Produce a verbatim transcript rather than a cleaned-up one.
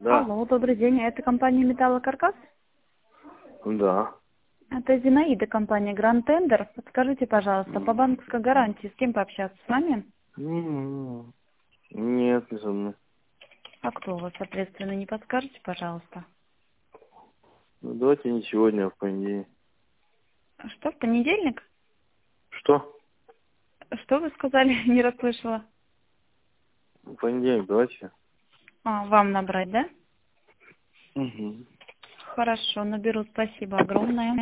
Да. Алло, добрый день. Это компания «Металлокаркас»? Да. Это Зинаида, компания «Гранд Тендер». Подскажите, пожалуйста, по банковской гарантии с кем пообщаться? С вами? М, Нет, не со мной. А кто у вас, соответственно, не подскажете, пожалуйста? Ну, давайте не сегодня, а в понедельник. Что, в понедельник? Что? Что вы сказали? Не расслышала. В понедельник давайте. А, вам набрать, да? Угу. Хорошо, наберу. Спасибо огромное.